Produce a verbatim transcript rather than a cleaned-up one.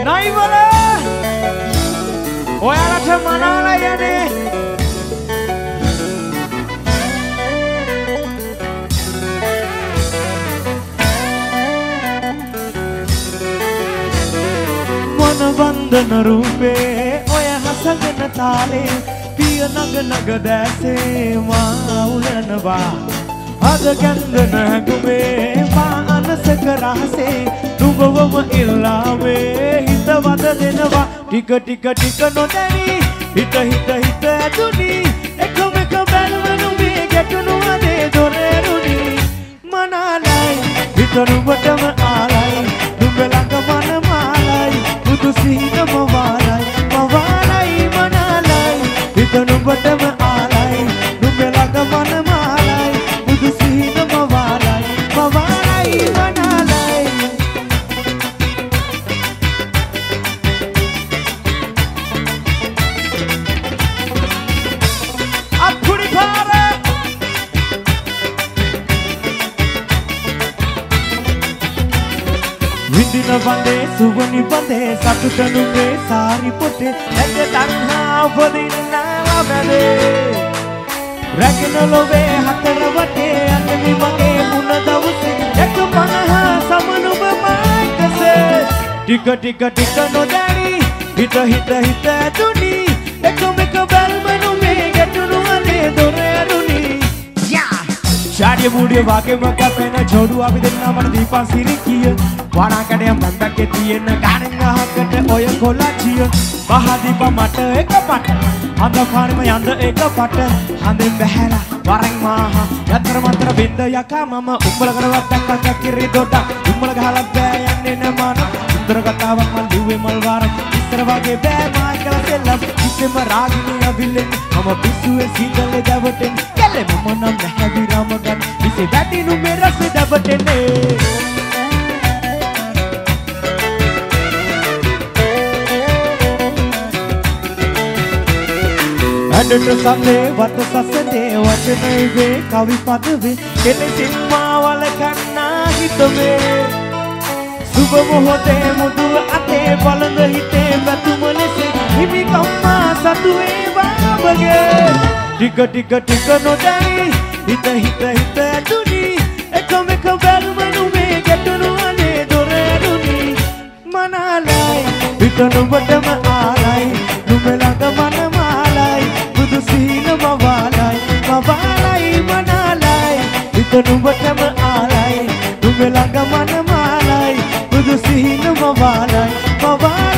නයිවල ඔයාලට මනාලා යන්නේ වන්දන රූපේ ඔය හසගෙන තාලේ පිය නග නග දැසේ මා උලනවා අද කැන්දන හැඟුමේ මා අනසක රහසේ නුඹවම ඉල්ලාවේ හිතවද දෙනවා ටික ටික ටික නොදැනි හිත හිත හිත ඇතුනි එකම එක බැලුවනු මේ ගැටුණු අනේ දොරේරුනි මනාලයි හිත නුඹටම ආලයි නුඹ ළඟ මන මාලයි බුදු සිහින මවාලයි මවාලයි මනාලයි හිත නුඹටම ආලයි නුඹ ළඟ මන මාලයි බුදු සිහින මවාලයි මවාලයි මනාලයි අපුඩි පාර විඳින වන්දේ සුවනි වන්දේ සතුටනුගේ සාරි පොටේ ඇද තණ්හා උපදින්නා බැලේ රැගෙන ලොවේ හතර වටේ අන්නෙමි මගේ මුණ දවසේ එක පනහ සමනුබ මායිකසේ ටික ටික ටික නොදැනි හිත හිත හිත ඇතුනි එකම එක බැල්මනු මේ ගැටුණු අනේ දොරේරුනි ශාඩිය බුඩිය වාගේම කැපෙන ජෝඩු අපි දෙන්නා මන දීපන් සිරිකිය වණා කඩේ මන්දක්කේ තියෙන ගානෙන් අහකට ඔය කොලාචිය මහදීප මට එක පට හඳ කාණෙම යඳ එක පට හඳෙන් බහැලා වරන් මාහා යතර මතර බින්ද යකා මම උඹල කරවත් දැක්ක කිරි දොඩ උඹල ගහලා බෑ යන්නේ නමන උත්තර කතාවක් මන් ලිව්වේ මල් වාරක් ඉස්සර වගේ බෑ මායි කියලා සෙල්ලම් කිසිම රාගිනිය අවිලෙන් මම පිස්සුවේ සීතල දවටෙන් කැලේ මම නම් නැහැ විරාම ගන්න ඉසේ වැටිනු මේ රස දවටෙනේ ඇඩට සඳේ වට සසනේ වචනයි වේ කවි පද වේ කෙලෙසින් මාවල කන්නා හිතවේ සුබ මොහොතේ මුදුව අතේ බලඳ හිතේ වැතුම ලෙසේ හිමි කම්මා සතු වේවා බගේ ටික ටික ටික නොදැනි හිත හිත හිත ඇතුනි එකම එක බැල්මනු මේ ගැටුණු අනේ දොරේරුනි මනාලයි හිත නුඹටම ආලයි නුඹ ළඟ මන මාලයි බුදු සිහින මවාලයි මවාලයි මනාලයි හිත නුඹටම ආලයි නුඹ ළඟ මන මාලයි බුදු සිහින මවාලයි මවාලයි